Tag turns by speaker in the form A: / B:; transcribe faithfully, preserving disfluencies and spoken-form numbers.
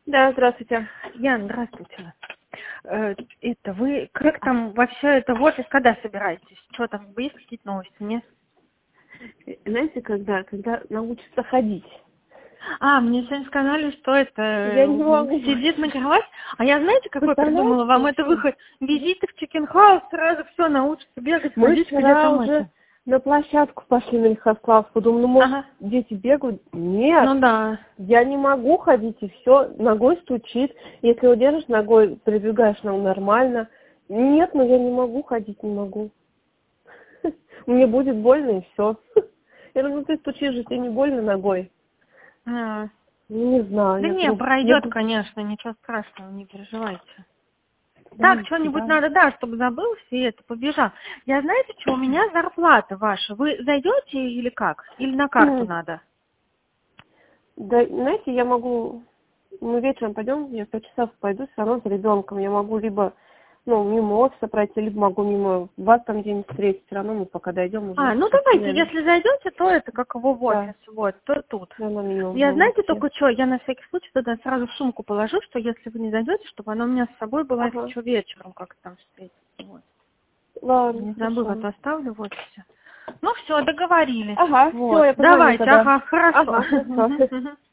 A: Да, здравствуйте.
B: Ян, здравствуйте. Э, Это вы как там вообще это в офис когда собираетесь? Что там, есть какие-то новости? Нет?
A: Знаете, когда, когда научится ходить?
B: А, мне сегодня сказали, что это
A: Я не могу.
B: сидит на кровати. А я знаете, какой
A: Представляете,
B: придумала? Вам это
A: вообще?
B: выход визиты в чикен-хаус, сразу все научится бегать,
A: Мы
B: ходить, где
A: вчера
B: там
A: уже
B: это.
A: на площадку пошли на Лихославскую. Думаю, ну, может,
B: Ага.
A: дети бегают? Нет.
B: Ну да.
A: Я не могу ходить, и все, ногой стучит. Если удержишь ногой, прибегаешь, ну, нормально. Нет, но я не могу ходить, не могу. Мне будет больно, и все. Я говорю, ну ты стучишь же, тебе не больно ногой?
B: А.
A: Ну, не знаю.
B: Да
A: Я
B: не,
A: говорю,
B: пройдет,
A: я...
B: конечно, ничего страшного, не переживайте. Так,
A: Да,
B: что-нибудь
A: да.
B: надо, да, чтобы забылся и это, побежал. Я знаете, что у меня зарплата ваша. Вы зайдете или как? Или на карту
A: М,
B: надо?
A: Да, знаете, я могу, мы вечером пойдем, я в пять часов пойду все равно за ребенком. Я могу либо, ну, мимо офиса пройти, либо могу мимо вас там где-нибудь встретить. Все равно мы пока дойдем уже.
B: А, ну
A: почти,
B: давайте,
A: наверное.
B: если зайдете, то это как его в
A: Да,
B: офис, вот, то тут.
A: да, на минимум
B: Я,
A: будем
B: знаете,
A: идти.
B: только что, я на всякий случай туда сразу в сумку положу, что если вы не зайдете, чтобы она у меня с собой была, если
A: Ага,
B: что, вечером как-то там встретиться. Вот.
A: ладно,
B: Не забыла,
A: хорошо.
B: то оставлю в офисе. Ну все, договорились.
A: Ага, все,
B: Вот.
A: я позвоню
B: Давайте,
A: тогда.
B: ага, хорошо.
A: Ага, хорошо.
B: Мгм, мгм.